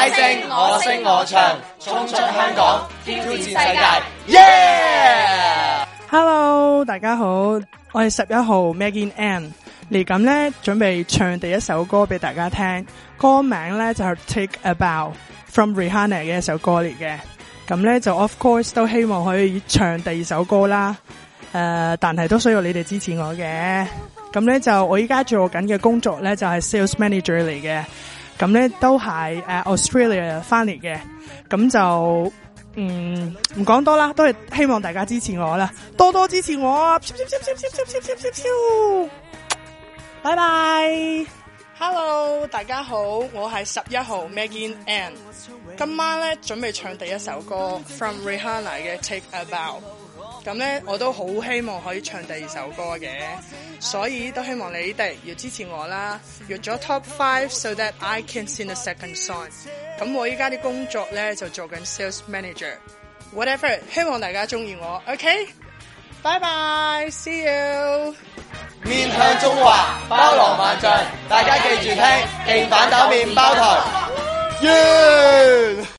你聲我聲我唱，衝出香港，挑戰世界，耶 ！Hello， 大家好，我係11號 Maggie Ann， 嚟緊咧準備唱第一首歌俾大家聽，歌名咧就係 Take a Bow from Rihanna 嘅一首歌嚟嘅。咁咧就 of course 都希望可以唱第二首歌啦，但係都需要你哋支持我嘅。咁咧就我依家做緊嘅工作咧就係 sales manager 嚟嘅，咁咧都係Australia 翻嚟嘅，咁就唔講多啦，都係希望大家支持我啦，多多支持我，拜拜。Hello， 大家好，我係11號 Maggie Ann， 今晚咧準備唱第一首歌 From Rihanna 嘅 Take a Bow， 咁咧我都好希望可以唱第二首歌嘅，所以都希望你哋要支持我啦，約咗 Top 5 so that I can sing the second song。 咁我依家啲工作咧就做緊 Sales Manager whatever， 希望大家中意我 OK， 拜拜 See you。 面向中華，包羅萬象，大家記住聽，勁反斗麵包台，完。